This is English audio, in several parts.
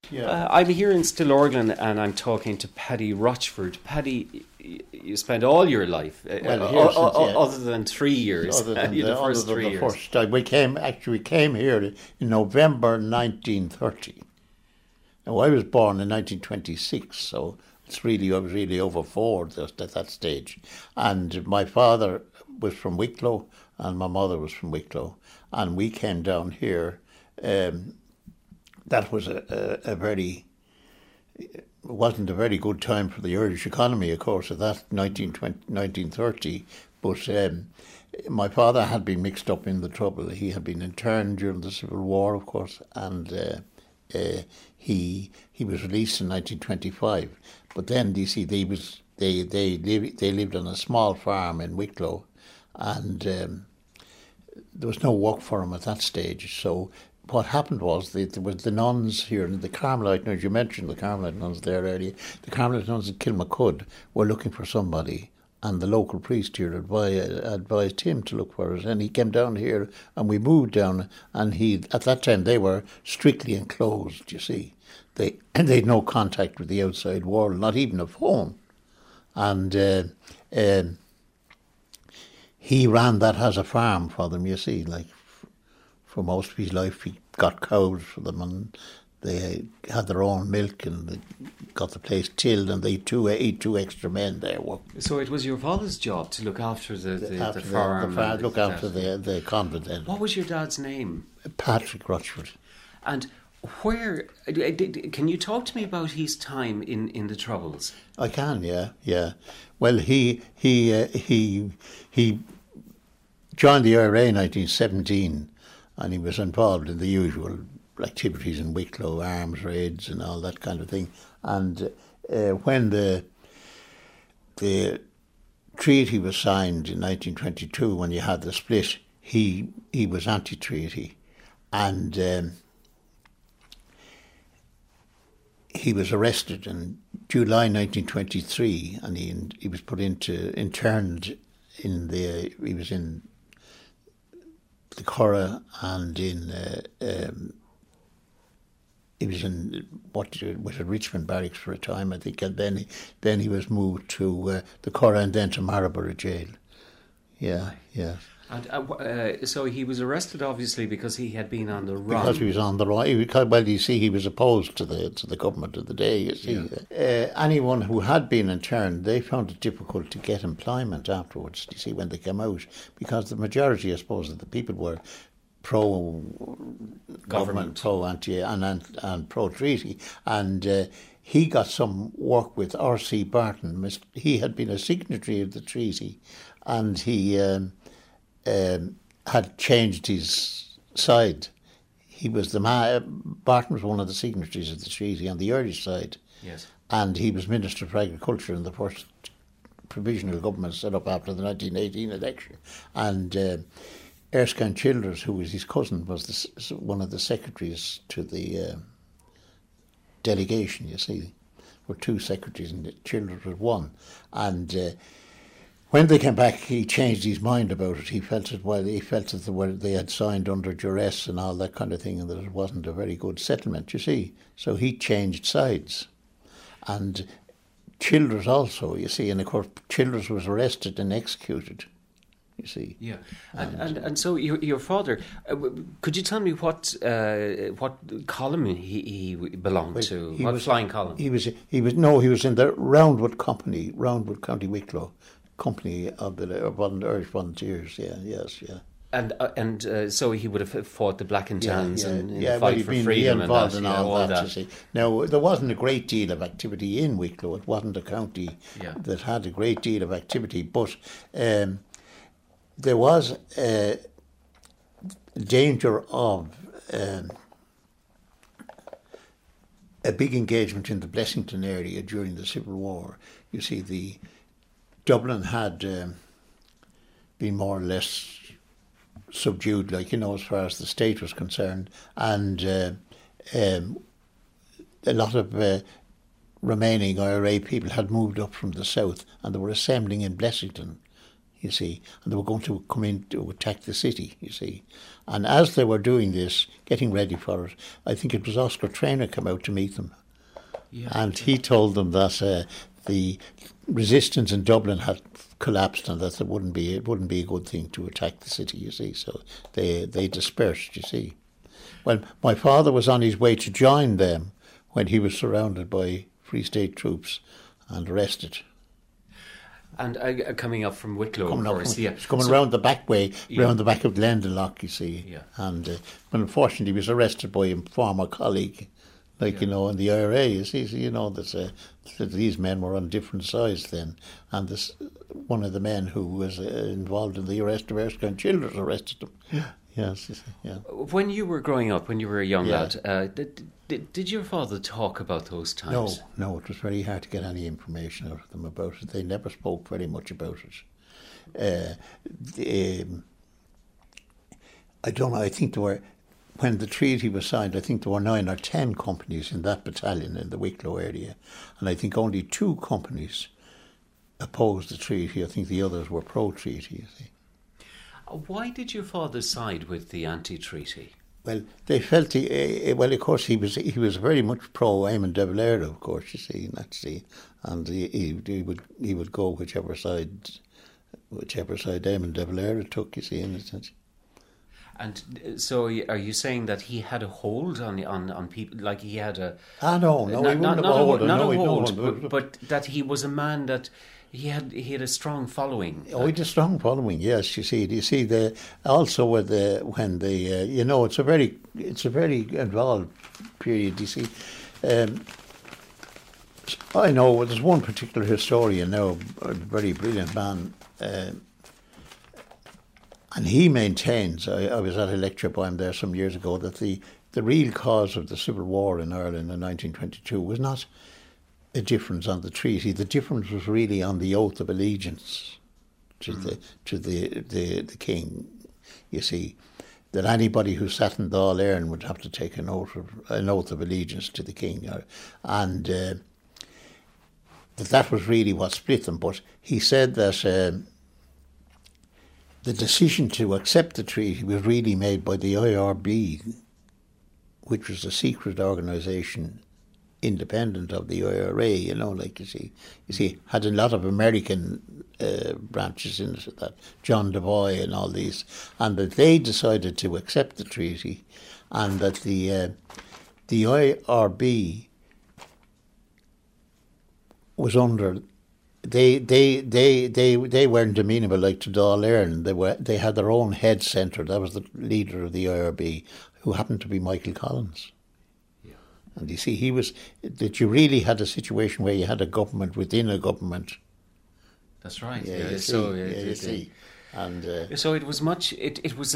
I'm here in Stillorglin and I'm talking to Paddy Rochford. Paddy, you spent all your life, other than 3 years. Other than the first 3 years. We came here in November 1930. Now, I was born in 1926, so I was really over 4 at that stage. And my father was from Wicklow and my mother was from Wicklow. And we came down here. That was it wasn't a very good time for the Irish economy, of course, at that 1930. But my father had been mixed up in the trouble. He had been interned during the Civil War, of course, and he was released in 1925. But then, you see, they lived on a small farm in Wicklow, and there was no work for him at that stage. So what happened was there was the nuns here, and the Carmelite nuns, you mentioned the Carmelite nuns there earlier, the Carmelite nuns in Kilmacud were looking for somebody, and the local priest here advised him to look for us, and he came down here, and we moved down, and at that time they were strictly enclosed, you see. They had no contact with the outside world, not even a phone. And he ran that as a farm for them, you see, like for most of his life. He got cows for them, and they had their own milk, and they got the place tilled, and they two extra men there. So it was your father's job to look after the farm? Look after the convent then. What was your dad's name? Patrick Rochford. And where, can you talk to me about his time in the Troubles? I can, yeah. Well, he joined the IRA in 1917, and he was involved in the usual activities in Wicklow, arms raids and all that kind of thing. And when the treaty was signed in 1922, when you had the split, he was anti-treaty, and he was arrested in July 1923, and he was interned he was in the Curragh, and he was in was at Richmond Barracks for a time, I think, and then he was moved to the Curragh and then to Marlborough Jail. Yeah. And so he was arrested, obviously, because he had been on the run. Because he was on the run. Well, you see, he was opposed to the government of the day. You see, anyone who had been interned, they found it difficult to get employment afterwards. You see, when they came out, because the majority, I suppose, of the people were pro-government, pro-anti, and pro-treaty, and he got some work with R.C. Barton. He had been a signatory of the treaty, and he had changed his side. He was Barton was one of the signatories of the treaty on the Irish side. Yes. And he was Minister for Agriculture in the first provisional government set up after the 1918 election. And Erskine Childers, who was his cousin, was one of the secretaries to the delegation, you see. There were 2 secretaries and Childers was one. And when they came back, he changed his mind about it. He felt that they had signed under duress and all that kind of thing, and that it wasn't a very good settlement, you see. So he changed sides. And Childers also, you see, and of course Childers was arrested and executed, you see. Yeah, and so your father, could you tell me what column he belonged to? What flying column? He was in the Roundwood Company, Roundwood County Wicklow. Company of the Irish Volunteers, yes. And so he would have fought the Black and Tans and fight for freedom. He involved and all that. You see. Now, there wasn't a great deal of activity in Wicklow. It wasn't a county that had a great deal of activity, but there was danger of a big engagement in the Blessington area during the Civil War. You see, Dublin had been more or less subdued, as far as the state was concerned, and a lot of remaining IRA people had moved up from the south, and they were assembling in Blessington, you see, and they were going to come in to attack the city, you see. And as they were doing this, getting ready for it, I think it was Oscar Traynor came out to meet them. Yeah, and he told them that the resistance in Dublin had collapsed and that it wouldn't be a good thing to attack the city, you see. So they dispersed, you see. Well, my father was on his way to join them when he was surrounded by Free State troops and arrested. And coming up from Wicklow, of course, coming around the back way, round the back of Glendalough, you see. Yeah. And but unfortunately, he was arrested by a former colleague, in the IRA. You see, so you know that these men were on different sides then, and this one of the men who was involved in the arrest of Erskine Childers arrested him. Yeah. Yes. Yeah. When you were growing up, when you were a young lad, did your father talk about those times? No. It was very hard to get any information out of them about it. They never spoke very much about it. I don't know. I think there were, when the treaty was signed, I think there were 9 or 10 companies in that battalion in the Wicklow area, and I think only 2 companies opposed the treaty. I think the others were pro-treaty, you see. Why did your father side with the anti-treaty? Well, they felt of course he was very much pro Eamon de Valera, of course, you see, and he would go whichever side Eamon de Valera took, you see, in a sense. And so, are you saying that he had a hold on people, like he had a? No, he wouldn't have a hold. But that he was a man that. He had a strong following. Oh, he had a strong following. Yes, you see, it's a very involved period. You see, I know there's one particular historian now, a very brilliant man, and he maintains. I was at a lecture by him there some years ago that the real cause of the Civil War in Ireland in 1922 was not a difference on the treaty. The difference was really on the oath of allegiance to the king. You see, that anybody who sat in Dáil Éireann would have to take an oath of allegiance to the king, and that was really what split them. But he said that the decision to accept the treaty was really made by the IRB, which was a secret organisation independent of the IRA, you see, had a lot of American branches in it, that John Devoy and all these, and that they decided to accept the treaty, and that the IRB was under. They weren't amenable like to Dáil Éireann. They had their own head centre. That was the leader of the IRB, who happened to be Michael Collins. And you see, you really had a situation where you had a government within a government. That's right. Yeah, so it was much. It was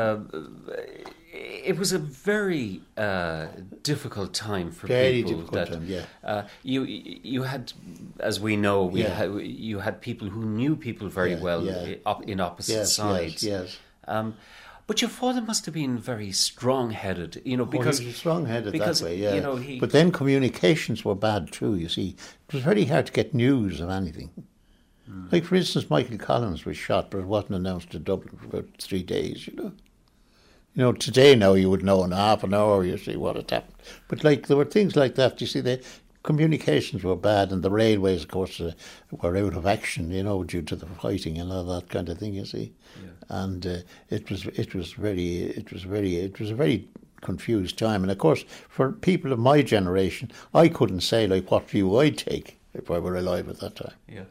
a very difficult time for very people. Difficult time, yeah. You had, as we know, you had people who knew people very well in opposite sides. Yes. But your father must have been very strong-headed, because he was strong-headed that way, yeah. But then communications were bad too. You see, it was very hard to get news of anything. Like, for instance, Michael Collins was shot, but it wasn't announced in Dublin for about 3 days. Today now you would know in half an hour. You see what had happened. But there were things like that. You see, the communications were bad, and the railways, of course, were out of action. Due to the fighting and all that kind of thing. You see. Yeah. And it was a very confused time. And of course, for people of my generation, I couldn't say what view I'd take if I were alive at that time. Yeah,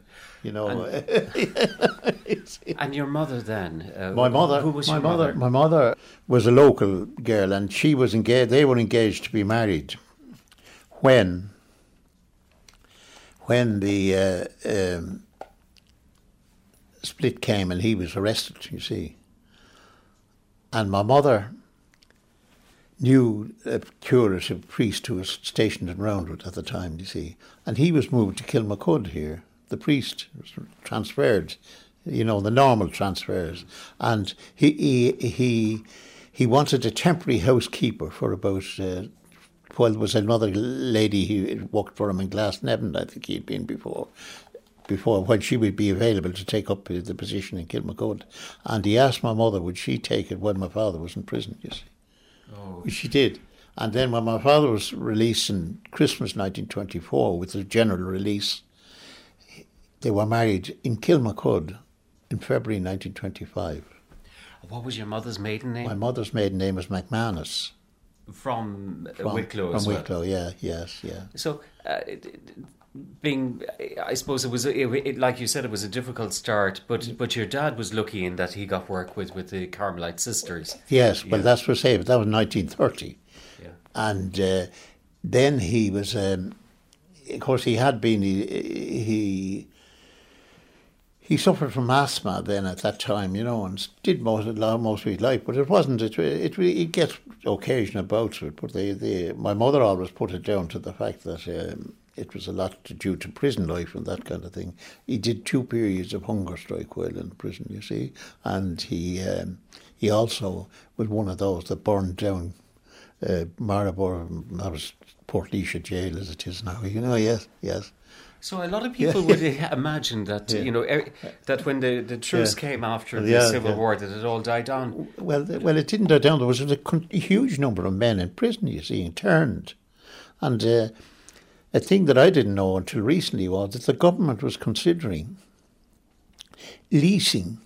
And your mother then? My mother. Who was your mother? My mother was a local girl, and she was engaged. They were engaged to be married when the split came and he was arrested, you see. And my mother knew a curative priest who was stationed in Roundwood at the time, you see. And he was moved to Kilmacud here. The priest was transferred, the normal transfers. And he wanted a temporary housekeeper for about, there was another lady who worked for him in Glasnevin, I think he'd been before. before when she would be available to take up the position in Kilmacud. And he asked my mother would she take it when my father was in prison, you see. Oh. She did. And then when my father was released in Christmas 1924 with the general release, they were married in Kilmacud in February 1925. What was your mother's maiden name? My mother's maiden name was McManus. From Wicklow as well? From Wicklow, yeah. So, I suppose it was, like you said, it was a difficult start, but your dad was lucky in that he got work with the Carmelite sisters. Yes, well, that's what I say, but that was 1930. Yeah. And then he was, of course, he had been, he suffered from asthma then at that time, and did most of his life, but it wasn't, it gets occasional bouts of it, but my mother always put it down to the fact that it was a lot due to prison life and that kind of thing. He did 2 periods of hunger strike while in prison, you see, and he also was one of those that burned down Maribor, that was Portlaoise jail as it is now, yes. So a lot of people would imagine that that when the truce came after the Civil War, that it all died down. Well, it didn't die down. There was a huge number of men in prison, you see, interned. And a thing that I didn't know until recently was that the government was considering leasing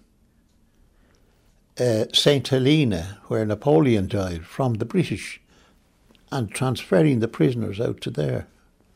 St. Helena, where Napoleon died, from the British and transferring the prisoners out to there.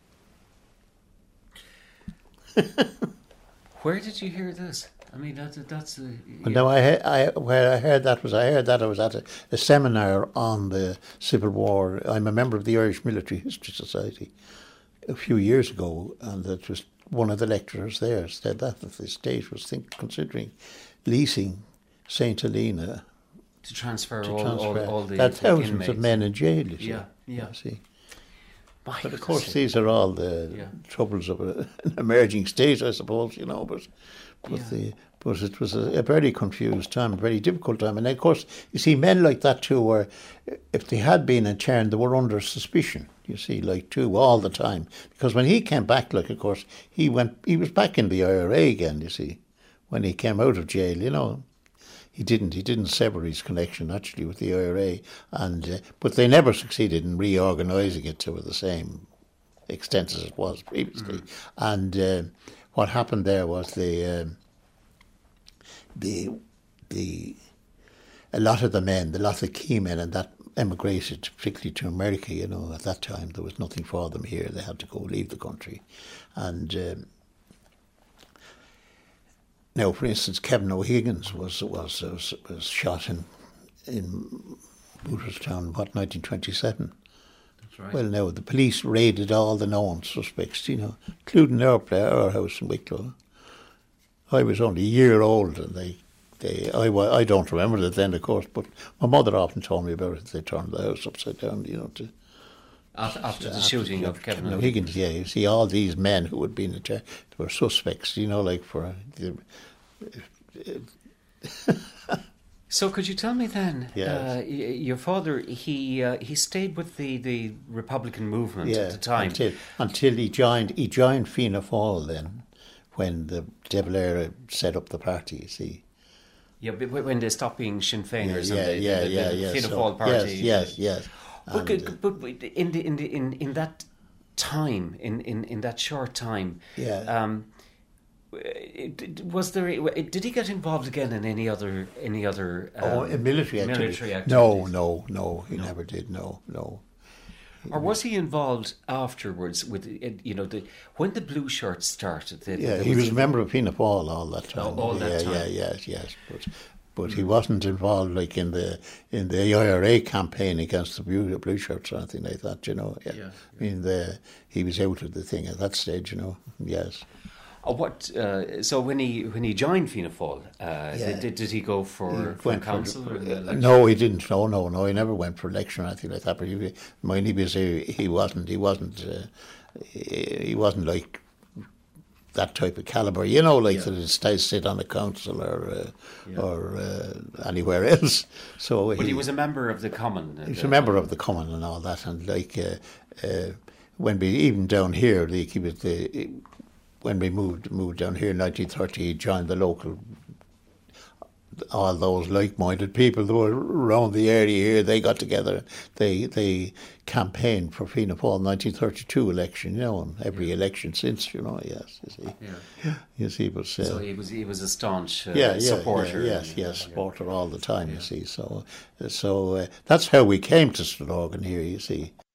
Where did you hear this? I mean, that's. Well, no, where I heard that I was at a seminar on the Civil War. I'm a member of the Irish Military History Society a few years ago, and that was one of the lecturers there said that the state was considering leasing St. Helena to transfer all the that's thousands inmates. of men in jail. You see. Yeah. See. My But of course, these are all the troubles of an emerging state, I suppose, But it was a very confused time, a very difficult time. And of course, you see, men like that too were, if they had been interned, they were under suspicion, you see, all the time. Because when he came back, of course, he was back in the IRA again, you see, when he came out of jail, He didn't sever his connection actually with the IRA, but they never succeeded in reorganising it to the same extent as it was previously. And what happened there was a lot of the key men, and that emigrated, particularly to America. At that time there was nothing for them here; they had to leave the country, and. Now, for instance, Kevin O'Higgins was shot in Booterstown, 1927. That's right. Well, now, the police raided all the known suspects, including our house in Wicklow. I was only a year old, and I don't remember it then, of course, but my mother often told me about it. They turned the house upside down, After the shooting of Kevin O'Higgins, yeah, you see all these men who had been were suspects, for. So could you tell me then? Yes. Your father, he stayed with the Republican movement at the time until he joined Fianna Fáil then, when the De Valera set up the party. You see. Yeah, but when they stopped being Sinn Féiners and the Fianna Fáil party. Yes. But in that time, in that short time, was there? Did he get involved again in any other military activities? No, he never did. No. Or was he involved afterwards with when the Blue Shirts started? He was a member of Fianna Fáil all that time. All that time. Yes. But he wasn't involved in the IRA campaign against the Blue Shirts or anything like that, Yeah. I mean, he was out of the thing at that stage, Yes. So when he joined Fianna Fáil, did he go for council? No, he didn't. No, he never went for election or anything like that. But he wasn't like that type of calibre, that sit on a council or anywhere else. So, but he was a member of the Common. He was a member of the Common and all that, and when even down here, he was when we moved down here in 1930, he joined the local, all those like-minded people that were around the area here. They got together. They campaigned for Fianna Fáil 1932 election, and every election since, yes, you see. Yeah. You see, but... so he was a staunch supporter. Yes, supporter all the time, you see. So that's how we came to Stillorgan here, you see.